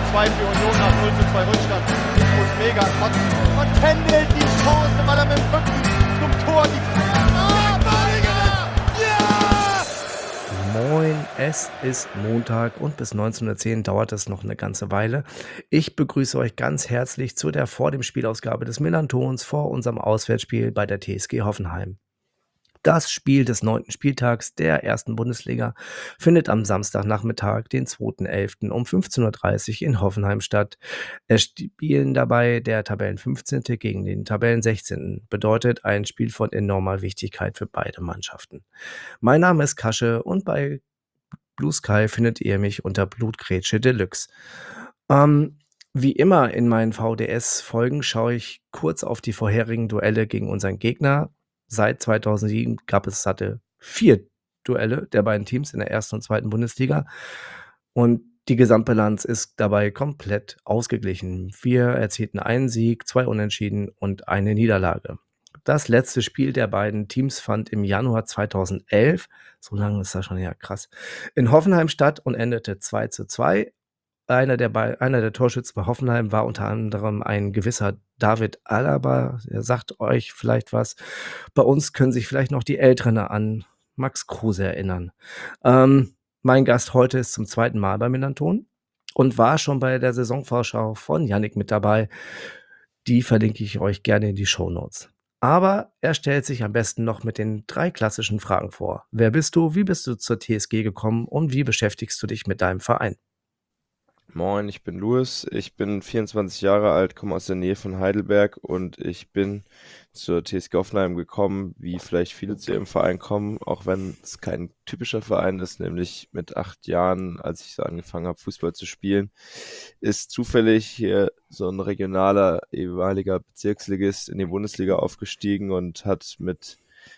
2 für Union nach 0:2 Rückstand. Ich muss mega kotzen. Und Kendall die Chance, weil er mit dem Rücken zum Tor die Moin, es ist Montag und bis 19:10 Uhr dauert es noch eine ganze Weile. Ich begrüße euch ganz herzlich zu der vor dem Spielausgabe des Millantons vor unserem Auswärtsspiel bei der TSG Hoffenheim. Das Spiel des 9. Spieltags der 1. Bundesliga findet am Samstagnachmittag, den 2.11. um 15:30 Uhr in Hoffenheim statt. Es spielen dabei der Tabellen-15. gegen den Tabellen-16. Bedeutet ein Spiel von enormer Wichtigkeit für beide Mannschaften. Mein Name ist Kasche und bei Blue Sky findet ihr mich unter Blutgrätsche Deluxe. Wie immer in meinen VDS-Folgen schaue ich kurz auf die vorherigen Duelle gegen unseren Gegner. Seit 2007 gab es satte 4 Duelle der beiden Teams in der 1. und 2. Bundesliga und die Gesamtbilanz ist dabei komplett ausgeglichen. Wir erzielten einen Sieg, 2 Unentschieden und eine Niederlage. Das letzte Spiel der beiden Teams fand im Januar 2011, so lange ist das schon her, krass, in Hoffenheim statt und endete 2:2. Einer der Torschützen bei Hoffenheim war unter anderem ein gewisser David Alaba. Er sagt euch vielleicht was. Bei uns können sich vielleicht noch die Älteren an Max Kruse erinnern. Mein Gast heute ist zum 2. Mal bei Millanton und war schon bei der Saisonvorschau von Yannick mit dabei. Die verlinke ich euch gerne in die Shownotes. Aber er stellt sich am besten noch mit den 3 klassischen Fragen vor. Wer bist du? Wie bist du zur TSG gekommen? Und wie beschäftigst du dich mit deinem Verein? Moin, ich bin Louis, ich bin 24 Jahre alt, komme aus der Nähe von Heidelberg und ich bin zur TSG Hoffenheim gekommen, wie vielleicht viele zu ihrem Verein kommen, auch wenn es kein typischer Verein ist, nämlich mit 8 Jahren, als ich so angefangen habe, Fußball zu spielen, ist zufällig hier so ein regionaler, ehemaliger Bezirksligist in die Bundesliga aufgestiegen und hat mit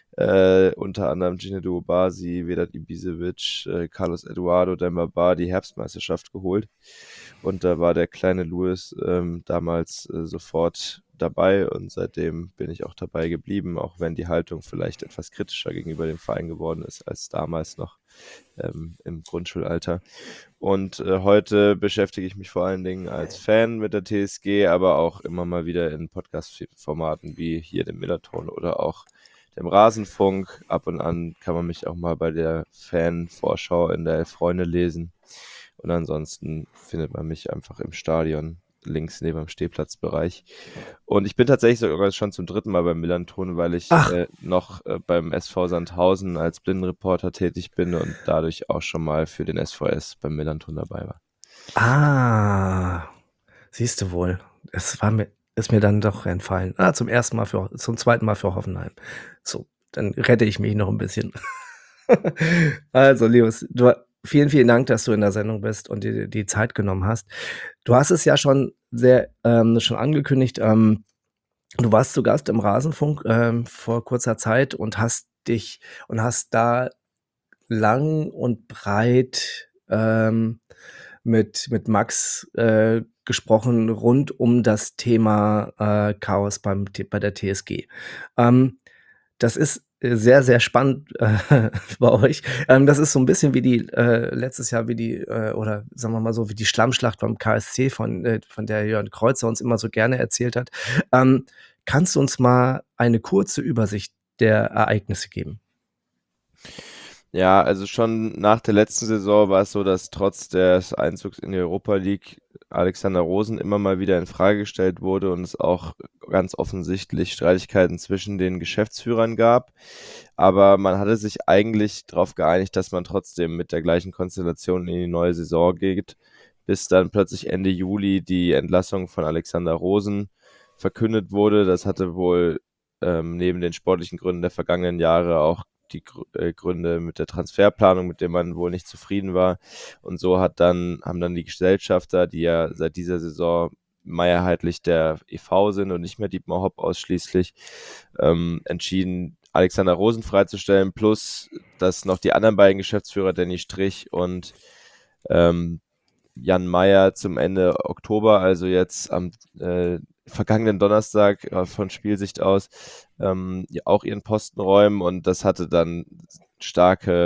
unter anderem Djinedou Obasi, Vedat Ibisevic, Carlos Eduardo Dembaba die Herbstmeisterschaft geholt. Und da war der kleine Louis damals sofort dabei und seitdem bin ich auch dabei geblieben, auch wenn die Haltung vielleicht etwas kritischer gegenüber dem Verein geworden ist als damals noch im Grundschulalter. Und heute beschäftige ich mich vor allen Dingen als Fan mit der TSG, aber auch immer mal wieder in Podcast-Formaten wie hier dem Millanton oder auch dem Rasenfunk. Ab und an kann man mich auch mal bei der Fan-Vorschau in der Elf Freunde lesen. Und ansonsten findet man mich einfach im Stadion, links neben dem Stehplatzbereich. Und ich bin tatsächlich sogar schon zum 3. Mal beim Millanton, weil ich noch beim SV Sandhausen als Blindenreporter tätig bin und dadurch auch schon mal für den SVS beim Millanton dabei war. Siehst du wohl. Ist mir dann doch entfallen. Zum 2. Mal für Hoffenheim. So, dann rette ich mich noch ein bisschen. Also, Leos, vielen, vielen Dank, dass du in der Sendung bist und dir die Zeit genommen hast. Du hast es ja schon schon angekündigt, du warst zu Gast im Rasenfunk vor kurzer Zeit und hast da lang und breit mit Max gesprochen rund um das Thema Chaos bei der TSG. Das ist sehr, sehr spannend bei euch. Das ist so ein bisschen wie die letztes Jahr oder sagen wir mal so, wie die Schlammschlacht beim KSC, von der Jörn Kreuzer uns immer so gerne erzählt hat. Kannst du uns mal eine kurze Übersicht der Ereignisse geben? Ja, also schon nach der letzten Saison war es so, dass trotz des Einzugs in die Europa League Alexander Rosen immer mal wieder in Frage gestellt wurde und es auch ganz offensichtlich Streitigkeiten zwischen den Geschäftsführern gab. Aber man hatte sich eigentlich darauf geeinigt, dass man trotzdem mit der gleichen Konstellation in die neue Saison geht, bis dann plötzlich Ende Juli die Entlassung von Alexander Rosen verkündet wurde. Das hatte wohl neben den sportlichen Gründen der vergangenen Jahre auch die Gründe mit der Transferplanung, mit dem man wohl nicht zufrieden war. Und so haben dann die Gesellschafter, die ja seit dieser Saison mehrheitlich der e.V. sind und nicht mehr Dietmar Hopp ausschließlich, entschieden, Alexander Rosen freizustellen, plus dass noch die anderen beiden Geschäftsführer, Danny Strich und Jan Meyer, zum Ende Oktober, also jetzt am vergangenen Donnerstag von Spielsicht aus, auch ihren Posten räumen, und das hatte dann starke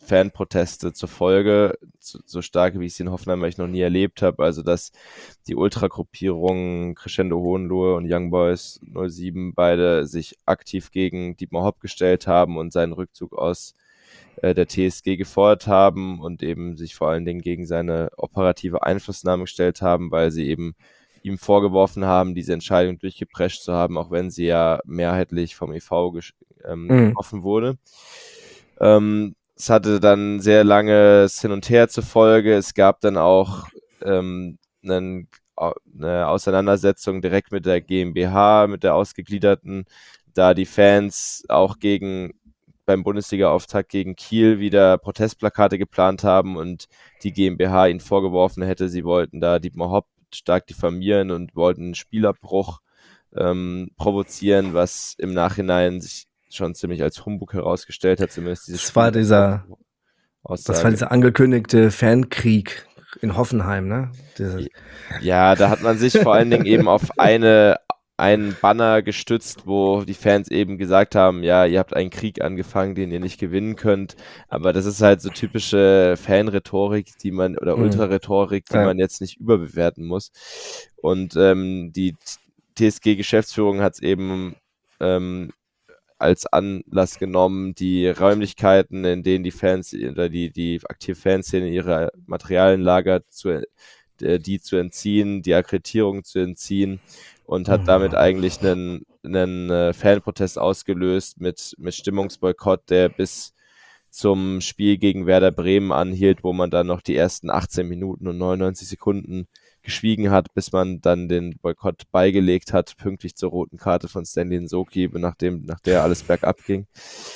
Fanproteste zur Folge, so starke, wie ich sie in Hoffenheim eigentlich noch nie erlebt habe. Also dass die Ultragruppierungen Crescendo Hohenlohe und Young Boys 07 beide sich aktiv gegen Dietmar Hopp gestellt haben und seinen Rückzug aus der TSG gefordert haben und eben sich vor allen Dingen gegen seine operative Einflussnahme gestellt haben, weil sie eben ihm vorgeworfen haben, diese Entscheidung durchgeprescht zu haben, auch wenn sie ja mehrheitlich vom e.V. getroffen wurde. Es hatte dann sehr langes Hin und Her zur Folge. Es gab dann auch eine Auseinandersetzung direkt mit der GmbH, mit der ausgegliederten, da die Fans auch beim Bundesliga-Auftakt gegen Kiel wieder Protestplakate geplant haben und die GmbH ihnen vorgeworfen hätte, sie wollten da Dietmar Hopp stark diffamieren und wollten einen Spielabbruch provozieren, was im Nachhinein sich schon ziemlich als Humbug herausgestellt hat, zumindest diese Das war dieser angekündigte Fankrieg in Hoffenheim, ne? Ja, da hat man sich vor allen Dingen eben auf einen Banner gestützt, wo die Fans eben gesagt haben, ja, ihr habt einen Krieg angefangen, den ihr nicht gewinnen könnt. Aber das ist halt so typische Fanrhetorik, oder Ultrarhetorik, die man jetzt nicht überbewerten muss. Und die TSG-Geschäftsführung hat es eben als Anlass genommen, die Räumlichkeiten, in denen die Fans oder die aktive Fanszene ihre Materialien lagert, die zu entziehen, die Akkreditierung zu entziehen und hat damit eigentlich einen Fanprotest ausgelöst mit Stimmungsboykott, der bis zum Spiel gegen Werder Bremen anhielt, wo man dann noch die ersten 18 Minuten und 99 Sekunden geschwiegen hat, bis man dann den Boykott beigelegt hat, pünktlich zur roten Karte von Stanley Nsoki, nach der alles bergab ging.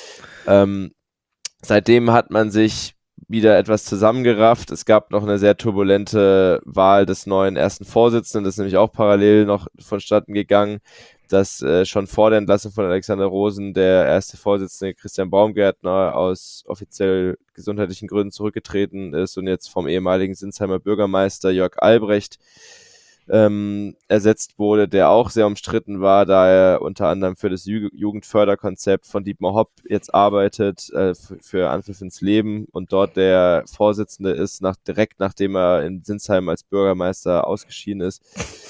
Seitdem hat man sich wieder etwas zusammengerafft. Es gab noch eine sehr turbulente Wahl des neuen ersten Vorsitzenden, das ist nämlich auch parallel noch vonstatten gegangen, dass schon vor der Entlassung von Alexander Rosen der erste Vorsitzende Christian Baumgärtner aus offiziell gesundheitlichen Gründen zurückgetreten ist und jetzt vom ehemaligen Sinsheimer Bürgermeister Jörg Albrecht ersetzt wurde, der auch sehr umstritten war, da er unter anderem für das Jugendförderkonzept von Dietmar Hopp jetzt arbeitet, für Anpfiff ins Leben und dort der Vorsitzende ist, direkt nachdem er in Sinsheim als Bürgermeister ausgeschieden ist.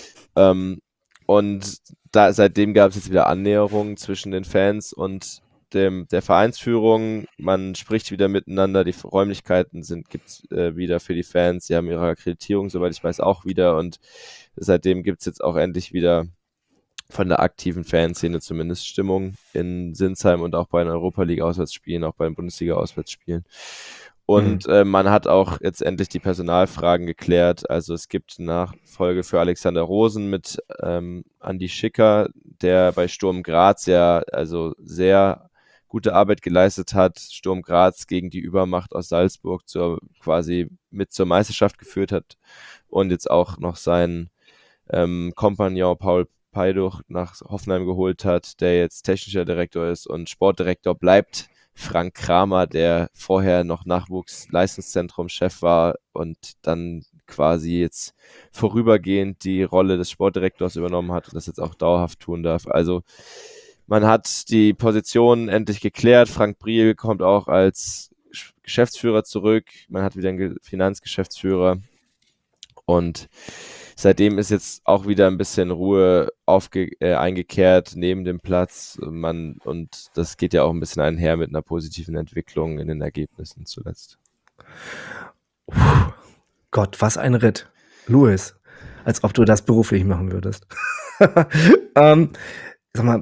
Und seitdem gab es jetzt wieder Annäherungen zwischen den Fans und der Vereinsführung. Man spricht wieder miteinander, die Räumlichkeiten gibt es wieder für die Fans, sie haben ihre Akkreditierung, soweit ich weiß, auch wieder und seitdem gibt es jetzt auch endlich wieder von der aktiven Fanszene zumindest Stimmung in Sinsheim und auch bei den Europa-League-Auswärtsspielen, auch bei den Bundesliga-Auswärtsspielen. Und man hat auch jetzt endlich die Personalfragen geklärt. Also es gibt Nachfolge für Alexander Rosen mit Andi Schicker, der bei Sturm Graz ja also sehr gute Arbeit geleistet hat, Sturm Graz gegen die Übermacht aus Salzburg quasi mit zur Meisterschaft geführt hat und jetzt auch noch seinen Kompagnon Paul Peiduch nach Hoffenheim geholt hat, der jetzt technischer Direktor ist und Sportdirektor bleibt Frank Kramer, der vorher noch Nachwuchsleistungszentrum-Chef war und dann quasi jetzt vorübergehend die Rolle des Sportdirektors übernommen hat und das jetzt auch dauerhaft tun darf. Also man hat die Position endlich geklärt. Frank Briel kommt auch als Geschäftsführer zurück. Man hat wieder einen Finanzgeschäftsführer und seitdem ist jetzt auch wieder ein bisschen Ruhe eingekehrt neben dem Platz. Und das geht ja auch ein bisschen einher mit einer positiven Entwicklung in den Ergebnissen zuletzt. Gott, was ein Ritt. Louis, als ob du das beruflich machen würdest. Sag mal,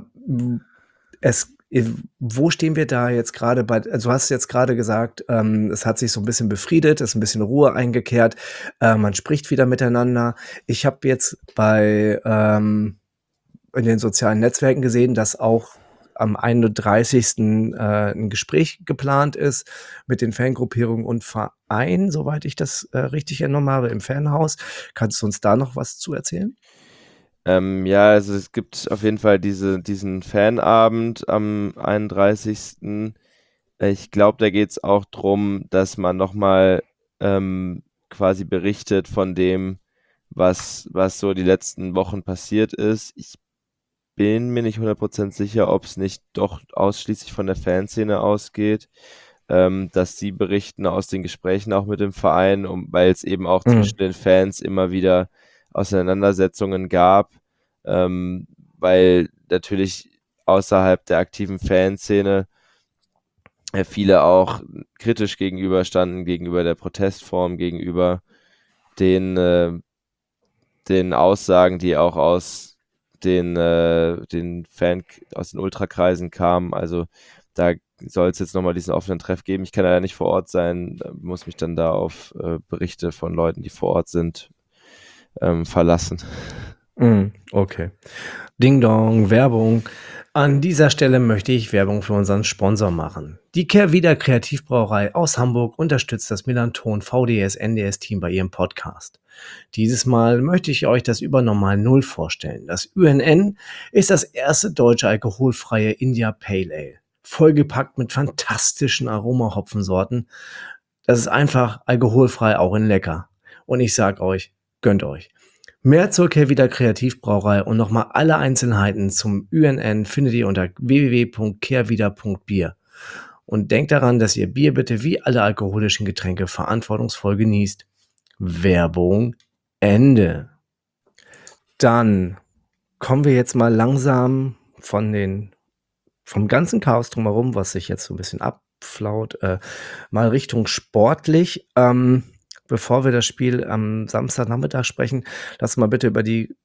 wo stehen wir da jetzt gerade bei, also du hast jetzt gerade gesagt, es hat sich so ein bisschen befriedet, es ist ein bisschen Ruhe eingekehrt, man spricht wieder miteinander. Ich habe jetzt in den sozialen Netzwerken gesehen, dass auch am 31. Ein Gespräch geplant ist mit den Fangruppierungen und Vereinen, soweit ich das richtig entnommen habe, im Fanhaus. Kannst du uns da noch was zu erzählen? Ja, also es gibt auf jeden Fall diesen Fanabend am 31. Ich glaube, da geht es auch darum, dass man nochmal quasi berichtet von dem, was so die letzten Wochen passiert ist. Ich bin mir nicht 100% sicher, ob es nicht doch ausschließlich von der Fanszene ausgeht. dass sie berichten aus den Gesprächen auch mit dem Verein, weil es eben auch zwischen den Fans immer wieder Auseinandersetzungen gab, weil natürlich außerhalb der aktiven Fanszene viele auch kritisch gegenüberstanden, gegenüber der Protestform, gegenüber den Aussagen, die auch aus den Ultrakreisen kamen. Also da soll es jetzt nochmal diesen offenen Treff geben. Ich kann leider nicht vor Ort sein, muss mich dann da auf Berichte von Leuten, die vor Ort sind, verlassen. Okay. Ding Dong, Werbung. An dieser Stelle möchte ich Werbung für unseren Sponsor machen. Die Kehrwieder Kreativbrauerei aus Hamburg unterstützt das Millanton VDS-NDS-Team bei ihrem Podcast. Dieses Mal möchte ich euch das Übernormal Null vorstellen. Das UNN ist das erste deutsche alkoholfreie India Pale Ale. Vollgepackt mit fantastischen Aromahopfensorten. Das ist einfach alkoholfrei, auch in lecker. Und ich sag euch, gönnt euch. Mehr zur Kehrwieder Kreativbrauerei und nochmal alle Einzelheiten zum UNN findet ihr unter www.kehrwieder.bier. Und denkt daran, dass ihr Bier bitte wie alle alkoholischen Getränke verantwortungsvoll genießt. Werbung Ende. Dann kommen wir jetzt mal langsam vom ganzen Chaos drumherum, was sich jetzt so ein bisschen abflaut, mal Richtung sportlich. Bevor wir das Spiel am Samstagnachmittag sprechen, lasst mal bitte über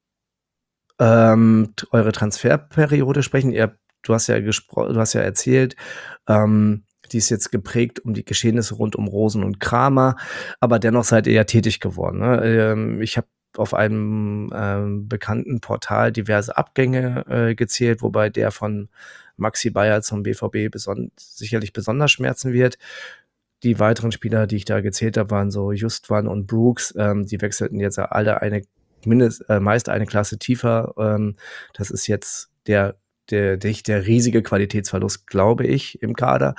eure Transferperiode sprechen. Du hast ja erzählt, die ist jetzt geprägt um die Geschehnisse rund um Rosen und Kramer, aber dennoch seid ihr ja tätig geworden. Ne? Ich habe auf einem bekannten Portal diverse Abgänge gezählt, wobei der von Maxi Bayer zum BVB sicherlich besonders schmerzen wird. Die weiteren Spieler, die ich da gezählt habe, waren so Justwan und Brooks. Die wechselten jetzt alle meist eine Klasse tiefer. Das ist jetzt nicht der riesige Qualitätsverlust, glaube ich, im Kader.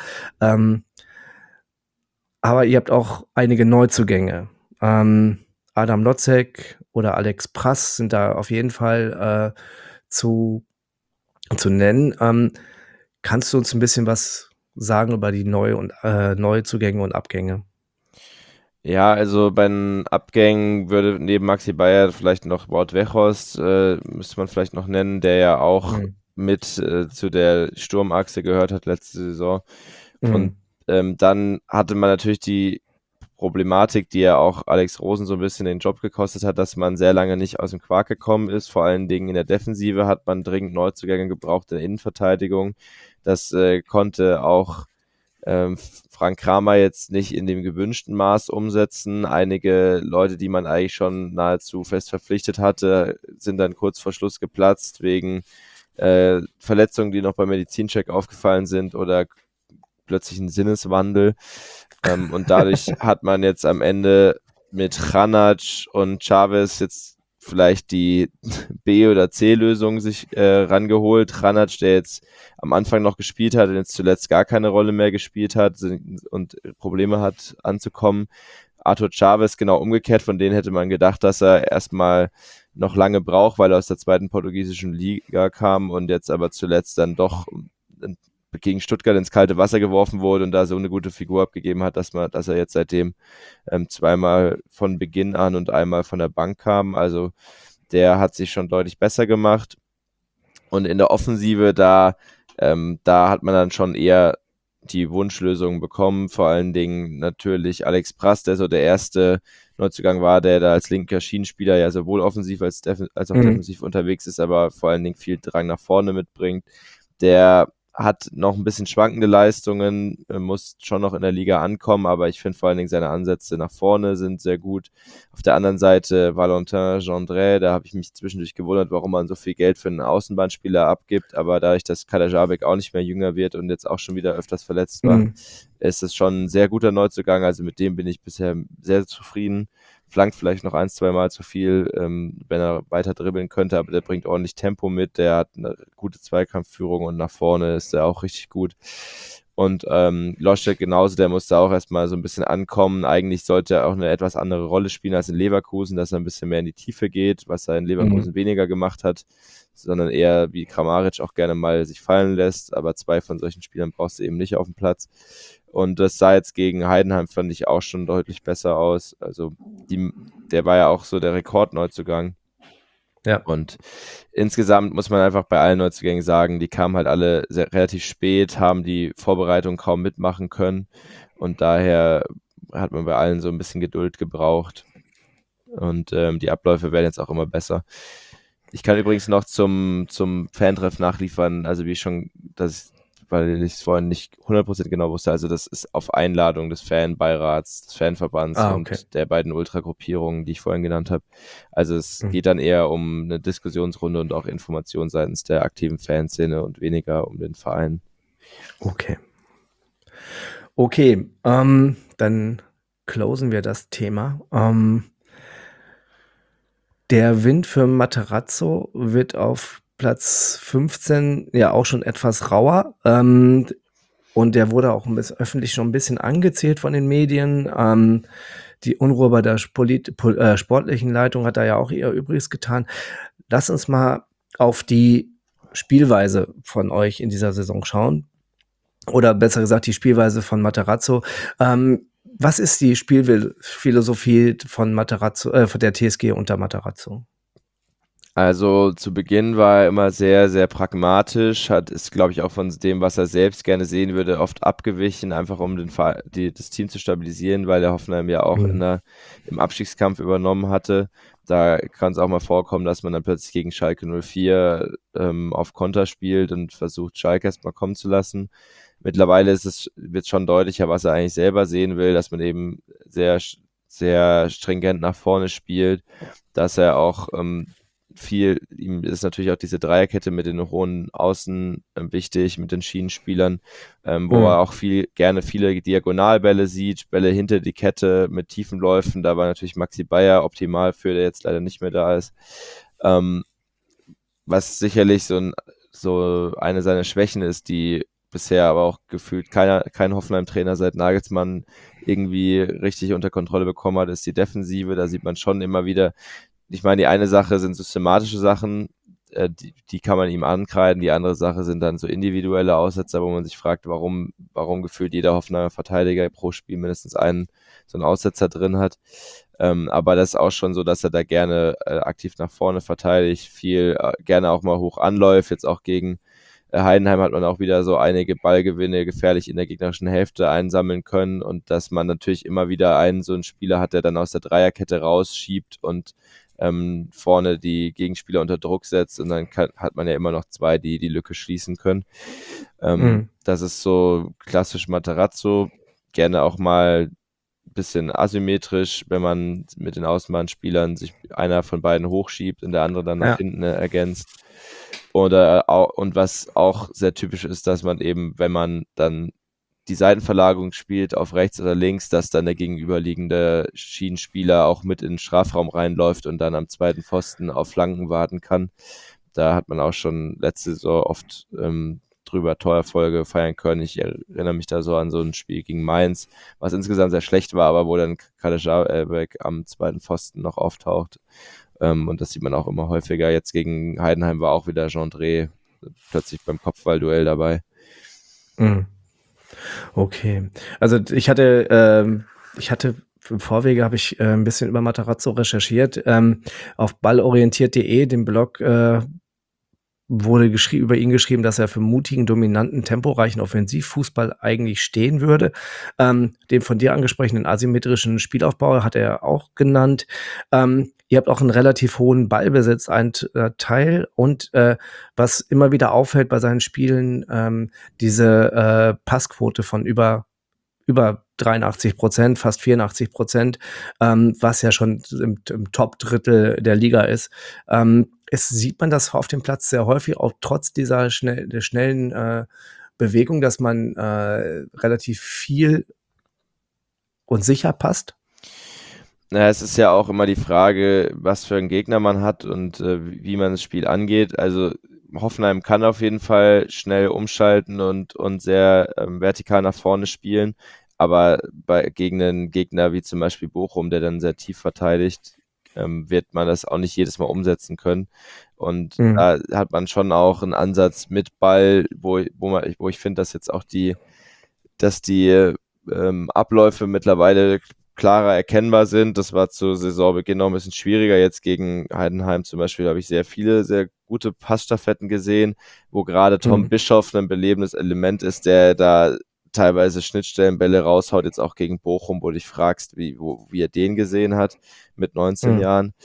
Aber ihr habt auch einige Neuzugänge. Adam Lotzek oder Alex Prass sind da auf jeden Fall zu nennen. Kannst du uns ein bisschen was sagen über die Neuzugänge und Abgänge? Ja, also bei den Abgängen würde neben Maxi Bayer vielleicht noch Wout Weghorst, müsste man vielleicht noch nennen, der ja auch mit zu der Sturmachse gehört hat letzte Saison. Und dann hatte man natürlich die Problematik, die ja auch Alex Rosen so ein bisschen den Job gekostet hat, dass man sehr lange nicht aus dem Quark gekommen ist. Vor allen Dingen in der Defensive hat man dringend Neuzugänge gebraucht in der Innenverteidigung. Das konnte auch Frank Kramer jetzt nicht in dem gewünschten Maß umsetzen. Einige Leute, die man eigentlich schon nahezu fest verpflichtet hatte, sind dann kurz vor Schluss geplatzt wegen Verletzungen, die noch beim Medizincheck aufgefallen sind oder plötzlich ein Sinneswandel. Und dadurch hat man jetzt am Ende mit Hranac und Chavez jetzt vielleicht die B- oder C-Lösung sich rangeholt. Hranac, der jetzt am Anfang noch gespielt hat und jetzt zuletzt gar keine Rolle mehr gespielt hat und Probleme hat anzukommen. Arthur Chavez genau umgekehrt, von denen hätte man gedacht, dass er erstmal noch lange braucht, weil er aus der zweiten portugiesischen Liga kam und jetzt aber zuletzt dann doch gegen Stuttgart ins kalte Wasser geworfen wurde und da so eine gute Figur abgegeben hat, dass er jetzt seitdem zweimal von Beginn an und einmal von der Bank kam. Also der hat sich schon deutlich besser gemacht. Und in der Offensive, da hat man dann schon eher die Wunschlösung bekommen. Vor allen Dingen natürlich Alex Prass, der so der erste Neuzugang war, der da als linker Schienenspieler ja sowohl offensiv als auch defensiv unterwegs ist, aber vor allen Dingen viel Drang nach vorne mitbringt. Der hat noch ein bisschen schwankende Leistungen, muss schon noch in der Liga ankommen, aber ich finde vor allen Dingen seine Ansätze nach vorne sind sehr gut. Auf der anderen Seite Valentin Gendré, da habe ich mich zwischendurch gewundert, warum man so viel Geld für einen Außenbahnspieler abgibt, aber dadurch, dass Kader Jabek auch nicht mehr jünger wird und jetzt auch schon wieder öfters verletzt war, ist es schon ein sehr guter Neuzugang, also mit dem bin ich bisher sehr zufrieden. Flankt vielleicht noch 1-2 Mal zu viel, wenn er weiter dribbeln könnte, aber der bringt ordentlich Tempo mit, der hat eine gute Zweikampfführung und nach vorne ist er auch richtig gut. Und Loschek genauso, der musste auch erstmal so ein bisschen ankommen. Eigentlich sollte er auch eine etwas andere Rolle spielen als in Leverkusen, dass er ein bisschen mehr in die Tiefe geht, was er in Leverkusen weniger gemacht hat. sondern eher wie Kramaric auch gerne mal sich fallen lässt, aber 2 von solchen Spielern brauchst du eben nicht auf dem Platz. Und das sah jetzt gegen Heidenheim, fand ich, auch schon deutlich besser aus. Also der war ja auch so der Rekordneuzugang. Ja. Und insgesamt muss man einfach bei allen Neuzugängen sagen, die kamen halt alle relativ spät, haben die Vorbereitung kaum mitmachen können. Und daher hat man bei allen so ein bisschen Geduld gebraucht. Und die Abläufe werden jetzt auch immer besser. Ich kann übrigens noch zum Fantreff nachliefern, also wie schon, weil ich es vorhin nicht 100% genau wusste, also das ist auf Einladung des Fanbeirats, des Fanverbands okay. und der beiden Ultragruppierungen, die ich vorhin genannt habe. Also es Mhm. geht dann eher um eine Diskussionsrunde und auch Information seitens der aktiven Fanszene und weniger um den Verein. Okay. Dann closen wir das Thema. Der Wind für Materazzo wird auf Platz 15 ja auch schon etwas rauer. Und der wurde auch öffentlich schon ein bisschen angezählt von den Medien. Die Unruhe bei der sportlichen Leitung hat da ja auch ihr Übriges getan. Lass uns mal auf die Spielweise von euch in dieser Saison schauen. Oder besser gesagt, die Spielweise von Materazzo. Was ist die Spielphilosophie von von der TSG unter Materazzo? Also zu Beginn war er immer sehr, sehr pragmatisch, ist, glaube ich, auch von dem, was er selbst gerne sehen würde, oft abgewichen, einfach um das Team zu stabilisieren, weil der Hoffenheim ja auch im Abstiegskampf übernommen hatte. Da kann es auch mal vorkommen, dass man dann plötzlich gegen Schalke 04 auf Konter spielt und versucht, Schalke erstmal kommen zu lassen. Mittlerweile wird schon deutlicher, was er eigentlich selber sehen will, dass man eben sehr, sehr stringent nach vorne spielt, dass er auch ihm ist natürlich auch diese Dreierkette mit den hohen Außen wichtig, mit den Schienenspielern, wo er auch gerne viele Diagonalbälle sieht, Bälle hinter die Kette mit tiefen Läufen. Da war natürlich Maxi Bayer optimal für, der jetzt leider nicht mehr da ist. Was sicherlich so eine seiner Schwächen ist, die bisher aber auch gefühlt kein Hoffenheim-Trainer seit Nagelsmann irgendwie richtig unter Kontrolle bekommen hat, ist die Defensive. Da sieht man schon immer wieder, ich meine, die eine Sache sind systematische Sachen, die kann man ihm ankreiden. Die andere Sache sind dann so individuelle Aussetzer, wo man sich fragt, warum gefühlt jeder Hoffenheimer Verteidiger pro Spiel mindestens so einen Aussetzer drin hat. Aber das ist auch schon so, dass er da gerne aktiv nach vorne verteidigt, viel gerne auch mal hoch anläuft. Jetzt auch gegen Heidenheim hat man auch wieder so einige Ballgewinne gefährlich in der gegnerischen Hälfte einsammeln können und dass man natürlich immer wieder so einen Spieler hat, der dann aus der Dreierkette rausschiebt und vorne die Gegenspieler unter Druck setzt und dann hat man ja immer noch 2, die die Lücke schließen können. Das ist so klassisch Materazzo, gerne auch mal ein bisschen asymmetrisch, wenn man mit den Außenbahnspielern sich einer von beiden hochschiebt und der andere dann nach hinten ergänzt. Und was auch sehr typisch ist, dass man eben, wenn man dann die Seitenverlagerung spielt auf rechts oder links, dass dann der gegenüberliegende Schienenspieler auch mit in den Strafraum reinläuft und dann am zweiten Pfosten auf Flanken warten kann. Da hat man auch schon letzte Saison oft drüber Torerfolge feiern können. Ich erinnere mich da so an so ein Spiel gegen Mainz, was insgesamt sehr schlecht war, aber wo dann Kadeschabek am zweiten Pfosten noch auftaucht. Und das sieht man auch immer häufiger. Jetzt gegen Heidenheim war auch wieder Jean Drey plötzlich beim Kopfballduell dabei. Okay. Also ich hatte im Vorwege habe ich ein bisschen über Materazzo recherchiert. Auf ballorientiert.de, dem Blog, wurde über ihn geschrieben, dass er für mutigen, dominanten, temporeichen Offensivfußball eigentlich stehen würde. Den von dir angesprochenen asymmetrischen Spielaufbau hat er auch genannt. Ihr habt auch einen relativ hohen Ballbesitzanteil und was immer wieder auffällt bei seinen Spielen, diese Passquote von über 83%, fast 84%, was ja schon im Top-Drittel der Liga ist. Sieht man das auf dem Platz sehr häufig, auch trotz der schnellen Bewegung, dass man relativ viel und sicher passt? Na, es ist ja auch immer die Frage, was für einen Gegner man hat und wie man das Spiel angeht. Also Hoffenheim kann auf jeden Fall schnell umschalten und sehr vertikal nach vorne spielen. Aber gegen einen Gegner wie zum Beispiel Bochum, der dann sehr tief verteidigt, wird man das auch nicht jedes Mal umsetzen können. Und Mhm. da hat man schon auch einen Ansatz mit Ball, wo ich finde, dass jetzt auch dass die Abläufe mittlerweile klarer erkennbar sind. Das war zu Saisonbeginn noch ein bisschen schwieriger. Jetzt gegen Heidenheim zum Beispiel habe ich sehr viele, sehr gute Passstaffetten gesehen, wo gerade Tom Mhm. Bischoff ein belebendes Element ist, der da teilweise Schnittstellenbälle raushaut, jetzt auch gegen Bochum, wo du dich fragst, wie er den gesehen hat mit 19 Mhm. Jahren.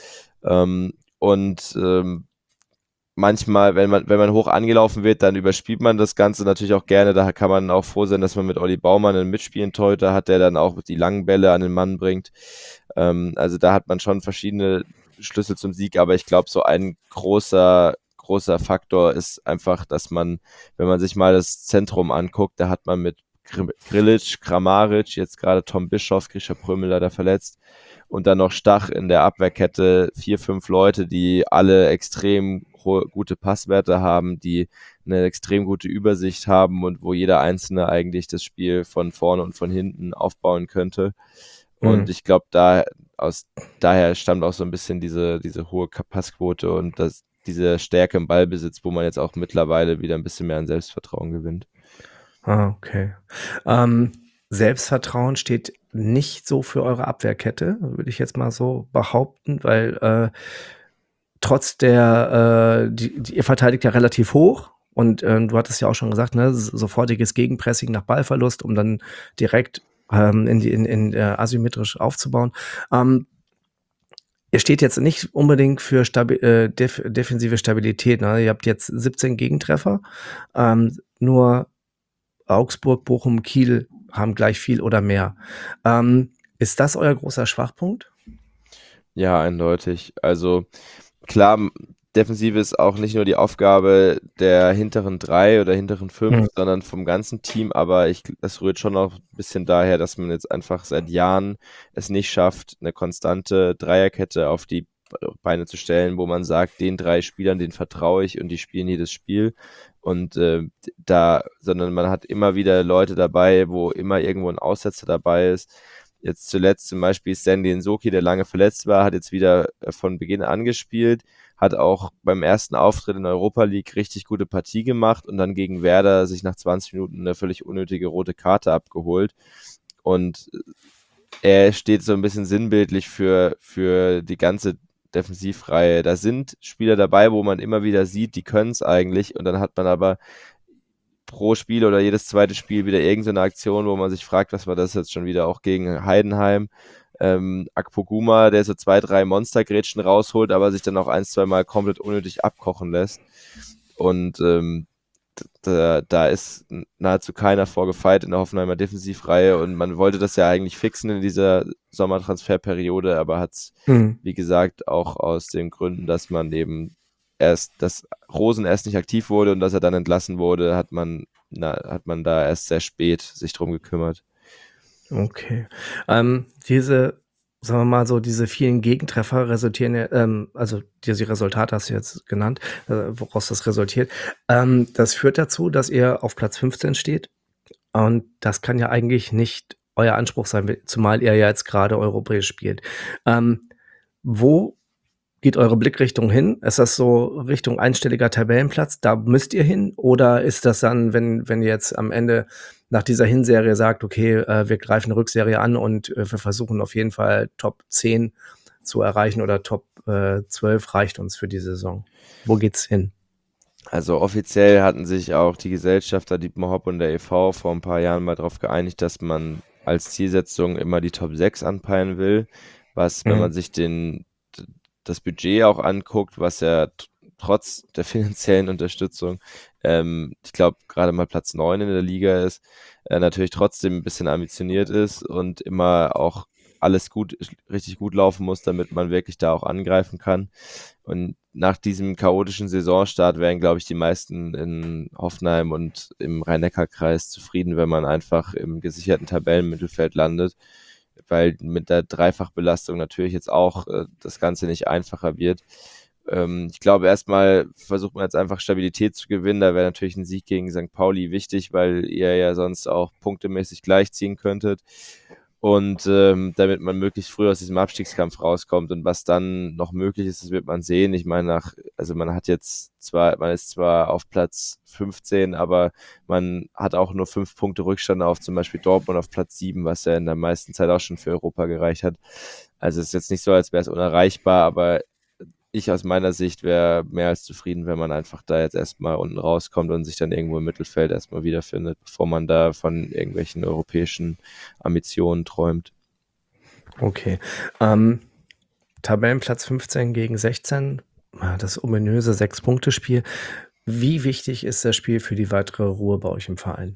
Und manchmal, wenn man hoch angelaufen wird, dann überspielt man das Ganze natürlich auch gerne. Da kann man auch froh sein, dass man mit Olli Baumann einen Mitspielen-Torhüter hat, der dann auch die langen Bälle an den Mann bringt. Also da hat man schon verschiedene Schlüssel zum Sieg, aber ich glaube, so ein großer Faktor ist einfach, dass man, wenn man sich mal das Zentrum anguckt, da hat man mit Grilic, Kramaric, jetzt gerade Tom Bischoff, Grisha Prömel leider verletzt, und dann noch Stach in der Abwehrkette, 4, 5 Leute, die alle extrem gute Passwerte haben, die eine extrem gute Übersicht haben und wo jeder Einzelne eigentlich das Spiel von vorne und von hinten aufbauen könnte. Und Mhm. ich glaube, daher stammt auch so ein bisschen diese hohe Passquote und diese Stärke im Ballbesitz, wo man jetzt auch mittlerweile wieder ein bisschen mehr an Selbstvertrauen gewinnt. Ah, okay. Ähm, Selbstvertrauen steht nicht so für eure Abwehrkette, würde ich jetzt mal so behaupten, weil trotz ihr verteidigt ja relativ hoch und du hattest ja auch schon gesagt, ne, sofortiges Gegenpressing nach Ballverlust, um dann direkt asymmetrisch aufzubauen. Ähm, Ihr steht jetzt nicht unbedingt für defensive Stabilität. Ne? Ihr habt jetzt 17 Gegentreffer, nur Augsburg, Bochum, Kiel haben gleich viel oder mehr. Ist das euer großer Schwachpunkt? Ja, eindeutig. Also klar, Defensive ist auch nicht nur die Aufgabe der hinteren 3 oder hinteren 5, Mhm. sondern vom ganzen Team, aber das rührt schon auch ein bisschen daher, dass man jetzt einfach seit Jahren es nicht schafft, eine konstante Dreierkette auf die Beine zu stellen, wo man sagt, den 3 Spielern, denen vertraue ich und die spielen jedes Spiel. Und sondern man hat immer wieder Leute dabei, wo immer irgendwo ein Aussetzer dabei ist. Jetzt zuletzt zum Beispiel Sandy Nsoki, der lange verletzt war, hat jetzt wieder von Beginn an gespielt, hat auch beim ersten Auftritt in der Europa League richtig gute Partie gemacht und dann gegen Werder sich nach 20 Minuten eine völlig unnötige rote Karte abgeholt. Und er steht so ein bisschen sinnbildlich für die ganze Defensivreihe. Da sind Spieler dabei, wo man immer wieder sieht, die können es eigentlich, und dann hat man aber pro Spiel oder jedes zweite Spiel wieder irgendeine Aktion, wo man sich fragt, was war das jetzt schon wieder, auch gegen Heidenheim. Akpoguma, der so 2, 3 Monstergrätschen rausholt, aber sich dann auch 1, 2 Mal komplett unnötig abkochen lässt. Und da ist nahezu keiner vorgefeit in der Hoffenheimer Defensivreihe und man wollte das ja eigentlich fixen in dieser Sommertransferperiode, aber hat es, Mhm. wie gesagt, auch aus den Gründen, dass man eben dass Rosen erst nicht aktiv wurde und dass er dann entlassen wurde, hat man da erst sehr spät sich drum gekümmert. Okay. Sagen wir mal so, diese vielen Gegentreffer resultieren ja, also diese Resultate hast du jetzt genannt, woraus das resultiert. Das führt dazu, dass ihr auf Platz 15 steht. Und das kann ja eigentlich nicht euer Anspruch sein, zumal ihr ja jetzt gerade europäisch spielt. Wo geht eure Blickrichtung hin? Ist das so Richtung einstelliger Tabellenplatz? Da müsst ihr hin? Oder ist das dann, wenn ihr jetzt am Ende nach dieser Hinserie sagt, okay, wir greifen eine Rückserie an und wir versuchen auf jeden Fall Top 10 zu erreichen oder Top 12 reicht uns für die Saison? Wo geht's hin? Also offiziell hatten sich auch die Gesellschafter Dietmar Hopp und der e.V. vor ein paar Jahren mal darauf geeinigt, dass man als Zielsetzung immer die Top 6 anpeilen will, was, wenn man Mhm. sich das Budget auch anguckt, was ja trotz der finanziellen Unterstützung, ich glaube, gerade mal Platz 9 in der Liga ist, natürlich trotzdem ein bisschen ambitioniert ist und immer auch alles richtig gut laufen muss, damit man wirklich da auch angreifen kann. Und nach diesem chaotischen Saisonstart wären, glaube ich, die meisten in Hoffenheim und im Rhein-Neckar-Kreis zufrieden, wenn man einfach im gesicherten Tabellenmittelfeld landet, weil mit der Dreifachbelastung natürlich jetzt auch das Ganze nicht einfacher wird. Ich glaube, erstmal versucht man jetzt einfach Stabilität zu gewinnen. Da wäre natürlich ein Sieg gegen St. Pauli wichtig, weil ihr ja sonst auch punktemäßig gleichziehen könntet. und damit man möglichst früh aus diesem Abstiegskampf rauskommt. Und was dann noch möglich ist, das wird man sehen. Ich meine, man ist zwar auf Platz 15, aber man hat auch nur 5 Punkte Rückstand auf zum Beispiel Dortmund auf Platz 7, was ja in der meisten Zeit auch schon für Europa gereicht hat. Also es ist jetzt nicht so, als wäre es unerreichbar, aber ich aus meiner Sicht wäre mehr als zufrieden, wenn man einfach da jetzt erstmal unten rauskommt und sich dann irgendwo im Mittelfeld erstmal wiederfindet, bevor man da von irgendwelchen europäischen Ambitionen träumt. Okay. Tabellenplatz 15 gegen 16, das ominöse 6-Punkte-Spiel. Wie wichtig ist das Spiel für die weitere Ruhe bei euch im Verein?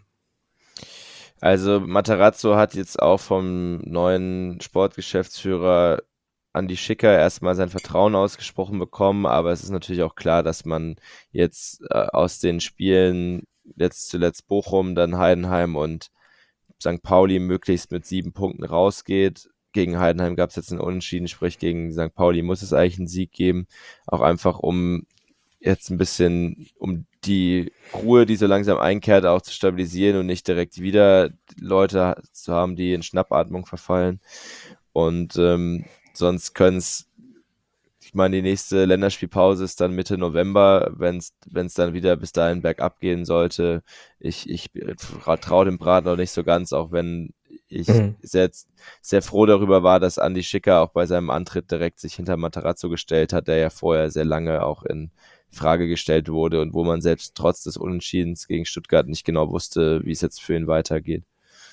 Also Matarazzo hat jetzt auch vom neuen Sportgeschäftsführer Andi Schicker erstmal sein Vertrauen ausgesprochen bekommen, aber es ist natürlich auch klar, dass man jetzt aus den Spielen, jetzt zuletzt Bochum, dann Heidenheim und St. Pauli möglichst mit 7 Punkten rausgeht. Gegen Heidenheim gab es jetzt einen Unentschieden, sprich gegen St. Pauli muss es eigentlich einen Sieg geben, auch einfach um jetzt ein bisschen, um die Ruhe, die so langsam einkehrt, auch zu stabilisieren und nicht direkt wieder Leute zu haben, die in Schnappatmung verfallen. Und sonst können es, ich meine, die nächste Länderspielpause ist dann Mitte November, wenn es dann wieder bis dahin bergab gehen sollte. Ich traue dem Braten noch nicht so ganz, auch wenn ich sehr, sehr froh darüber war, dass Andi Schicker auch bei seinem Antritt direkt sich hinter Matarazzo gestellt hat, der ja vorher sehr lange auch in Frage gestellt wurde und wo man selbst trotz des Unentschiedens gegen Stuttgart nicht genau wusste, wie es jetzt für ihn weitergeht.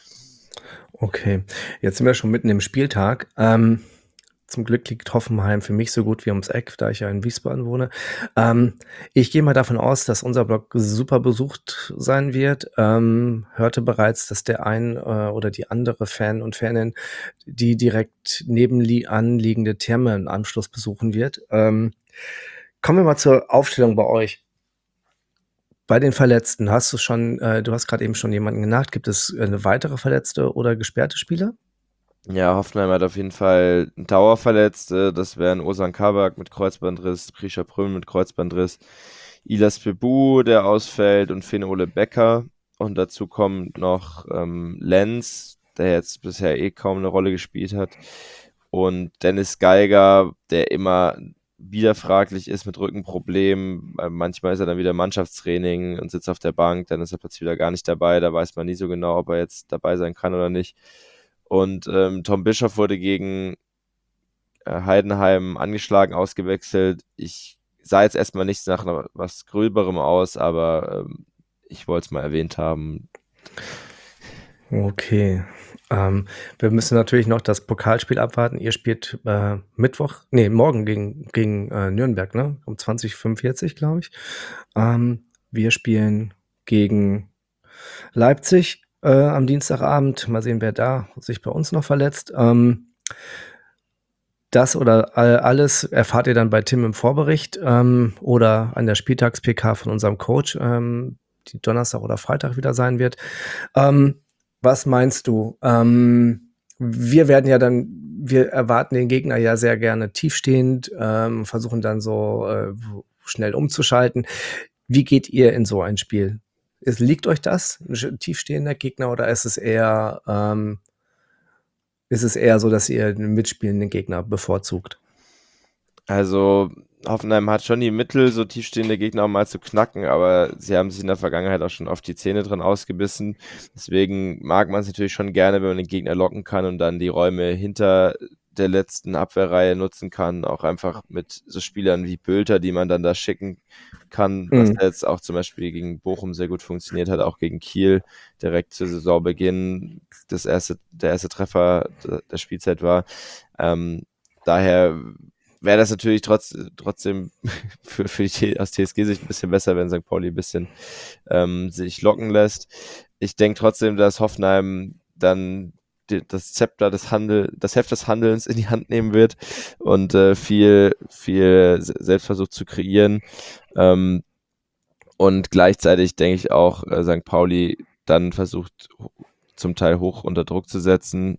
Okay, jetzt sind wir schon mitten im Spieltag. Zum Glück liegt Hoffenheim für mich so gut wie ums Eck, da ich ja in Wiesbaden wohne. Ich gehe mal davon aus, dass unser Blog super besucht sein wird. Hörte bereits, dass der ein oder die andere Fan und Fanin die direkt nebenanliegende Therme im Anschluss besuchen wird. Kommen wir mal zur Aufstellung bei euch. Bei den Verletzten hast du schon, du hast gerade eben schon jemanden genannt. Gibt es eine weitere Verletzte oder gesperrte Spieler? Ja, Hoffenheim hat auf jeden Fall einen Dauerverletzte. Das wären Ozan Kabak mit Kreuzbandriss, Prisha Prüm mit Kreuzbandriss, Ilas Bebu, der ausfällt, und Finn-Ole Becker. Und dazu kommt noch Lenz, der jetzt bisher kaum eine Rolle gespielt hat. Und Dennis Geiger, der immer wieder fraglich ist mit Rückenproblemen. Manchmal ist er dann wieder im Mannschaftstraining und sitzt auf der Bank, dann ist er plötzlich wieder gar nicht dabei. Da weiß man nie so genau, ob er jetzt dabei sein kann oder nicht. Und Tom Bischoff wurde gegen Heidenheim angeschlagen, ausgewechselt. Ich sah jetzt erstmal nichts nach was Gröberem aus, aber ich wollte es mal erwähnt haben. Okay. Wir müssen natürlich noch das Pokalspiel abwarten. Ihr spielt morgen gegen Nürnberg, ne? Um 20:45, glaube ich. Wir spielen gegen Leipzig am Dienstagabend. Mal sehen, wer da sich bei uns noch verletzt. Das oder alles erfahrt ihr dann bei Tim im Vorbericht oder an der Spieltags-PK von unserem Coach, die Donnerstag oder Freitag wieder sein wird. Was meinst du? Wir erwarten den Gegner ja sehr gerne tiefstehend, versuchen dann so schnell umzuschalten. Wie geht ihr in so ein Spiel? Liegt euch das, ein tiefstehender Gegner, oder ist es eher so, dass ihr einen mitspielenden Gegner bevorzugt? Also Hoffenheim hat schon die Mittel, so tiefstehende Gegner auch mal zu knacken, aber sie haben sich in der Vergangenheit auch schon oft die Zähne dran ausgebissen. Deswegen mag man es natürlich schon gerne, wenn man den Gegner locken kann und dann die Räume hinter der letzten Abwehrreihe nutzen kann. Auch einfach mit so Spielern wie Bülter, die man dann da schicken kann, was jetzt auch zum Beispiel gegen Bochum sehr gut funktioniert hat, auch gegen Kiel direkt zu Saisonbeginn der erste Treffer der Spielzeit war. Daher wäre das natürlich trotzdem aus TSG-Sicht ein bisschen besser, wenn St. Pauli ein bisschen sich locken lässt. Ich denke trotzdem, dass Hoffenheim dann das Zepter das Heft des Handelns in die Hand nehmen wird und viel Selbstversuch zu kreieren. Und gleichzeitig denke ich auch, St. Pauli dann versucht, zum Teil hoch unter Druck zu setzen.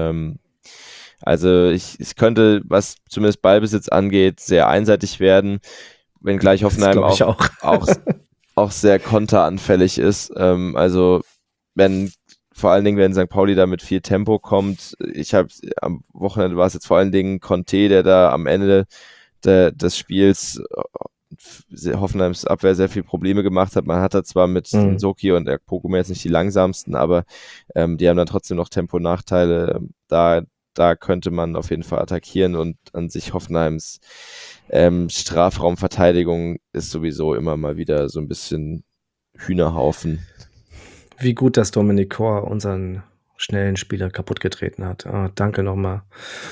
Also es könnte, was zumindest Ballbesitz angeht, sehr einseitig werden, wenngleich Hoffenheim auch sehr konteranfällig ist. Also wenn vor allen Dingen, wenn St. Pauli da mit viel Tempo kommt. Am Wochenende war es jetzt vor allen Dingen Conte, der da am Ende des Spiels Hoffenheims Abwehr sehr viel Probleme gemacht hat. Man hat da zwar mit Nsoki und Akpoguma jetzt nicht die langsamsten, aber die haben dann trotzdem noch Temponachteile. Da könnte man auf jeden Fall attackieren und an sich Hoffenheims Strafraumverteidigung ist sowieso immer mal wieder so ein bisschen Hühnerhaufen. Wie gut, dass Dominik Kor unseren schnellen Spieler kaputtgetreten hat. Danke nochmal.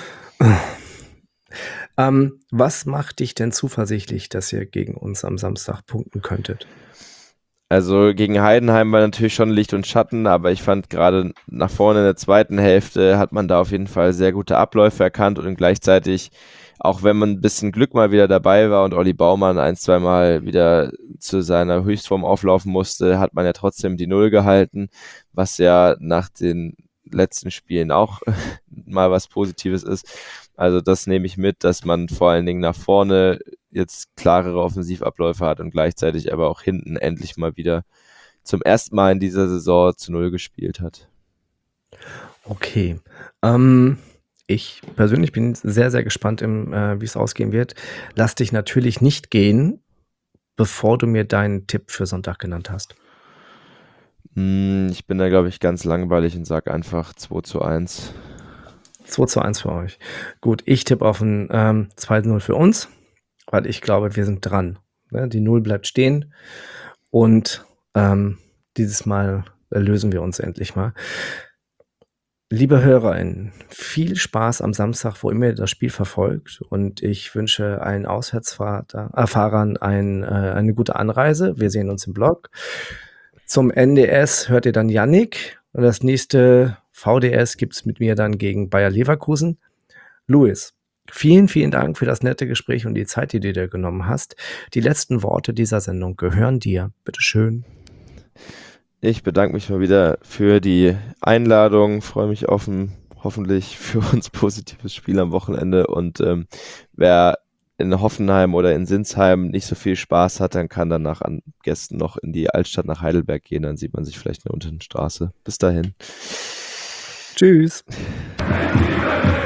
Was macht dich denn zuversichtlich, dass ihr gegen uns am Samstag punkten könntet? Also gegen Heidenheim war natürlich schon Licht und Schatten, aber ich fand gerade nach vorne in der zweiten Hälfte hat man da auf jeden Fall sehr gute Abläufe erkannt und gleichzeitig, auch wenn man ein bisschen Glück mal wieder dabei war und Olli Baumann 1-2 Mal wieder zu seiner Höchstform auflaufen musste, hat man ja trotzdem die Null gehalten, was ja nach den letzten Spielen auch mal was Positives ist. Also das nehme ich mit, dass man vor allen Dingen nach vorne jetzt klarere Offensivabläufe hat und gleichzeitig aber auch hinten endlich mal wieder zum ersten Mal in dieser Saison zu Null gespielt hat. Okay. Ich persönlich bin sehr, sehr gespannt, wie es ausgehen wird. Lass dich natürlich nicht gehen, bevor du mir deinen Tipp für Sonntag genannt hast. Ich bin da, glaube ich, ganz langweilig und sage einfach 2-1. 2-1 für euch. Gut, ich tippe auf ein 2-0 für uns, weil ich glaube, wir sind dran. Ne? Die 0 bleibt stehen und dieses Mal lösen wir uns endlich mal. Liebe HörerInnen, viel Spaß am Samstag, wo immer ihr das Spiel verfolgt, und ich wünsche allen Auswärtsfahrern eine gute Anreise. Wir sehen uns im Blog. Zum NDS hört ihr dann Yannick und das nächste VDS gibt es mit mir dann gegen Bayer Leverkusen. Louis, vielen, vielen Dank für das nette Gespräch und die Zeit, die du dir genommen hast. Die letzten Worte dieser Sendung gehören dir. Bitteschön. Ich bedanke mich mal wieder für die Einladung, freue mich auf ein hoffentlich für uns positives Spiel am Wochenende, und wer in Hoffenheim oder in Sinsheim nicht so viel Spaß hat, dann kann danach an Gästen noch in die Altstadt nach Heidelberg gehen, dann sieht man sich vielleicht in der unteren Straße. Bis dahin. Tschüss.